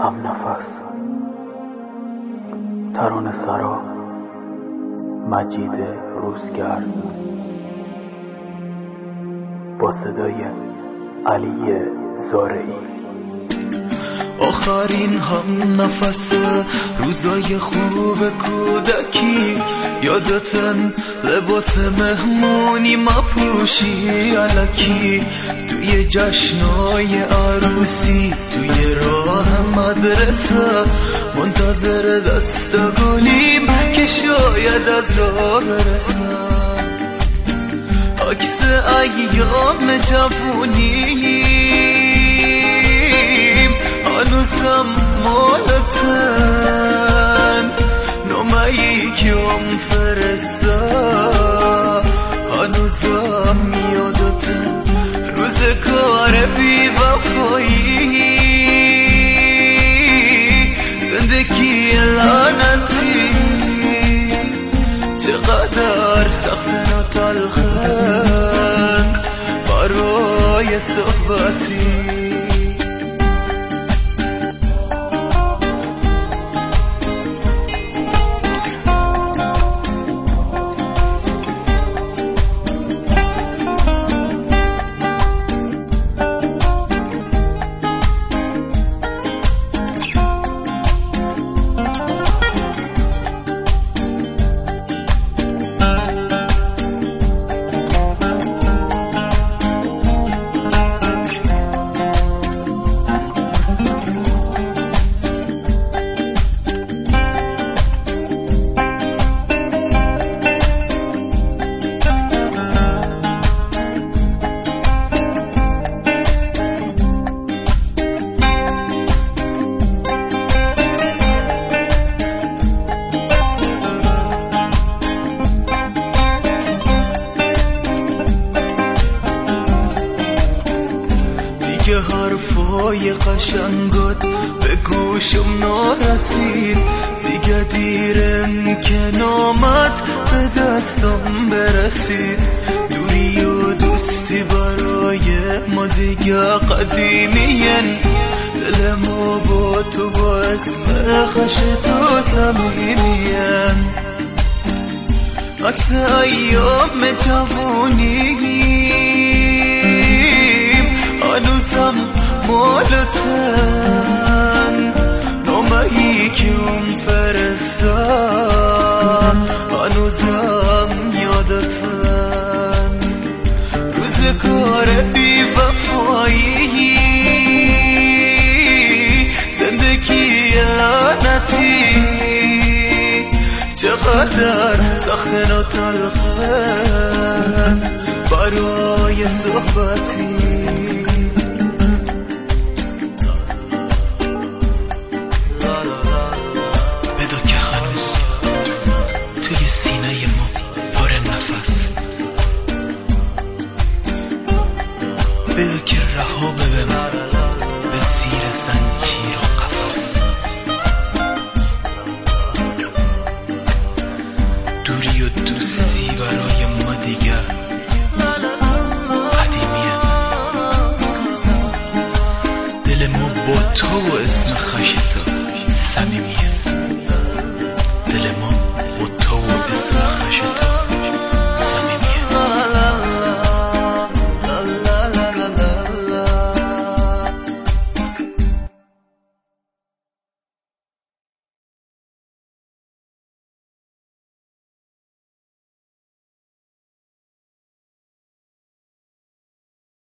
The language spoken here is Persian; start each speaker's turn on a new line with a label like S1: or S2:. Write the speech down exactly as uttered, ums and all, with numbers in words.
S1: هم نفس ترانه سرا مجید روزگرد با صدای علی زارعی.
S2: آخرین هم نفس روزای خوب کودکی، یادتن لباس مهمونی ما پوشی الکی، توی جشنای عروسی، توی راه مدرسه منتظر دست گلیم که شاید از راه برسم. عکس ایام جوونیم هنوزم مالتن، نامه‌ای که ام فرستا هنوزم یادتن. روزگار بی وفایی، زندگی لعنتی، چقدر سخت و تلخن برای صحبتی. حرفای قشنگات به گوشم نرسید، دیگه دیرم که نامت به دستم برسید. دوری و دوستی برای ما دیگه قدیمین، دل ما با تو با اسم خش تو صمیمین. عکس ایام جوونیم هنوزم مالتن، نامه‌ای که ام فرستا هنوزم یادتن. روزگار بی وفایی، زندگی لعنتی، چقدر سخت و تلخن برای صحبتی. بدو که رها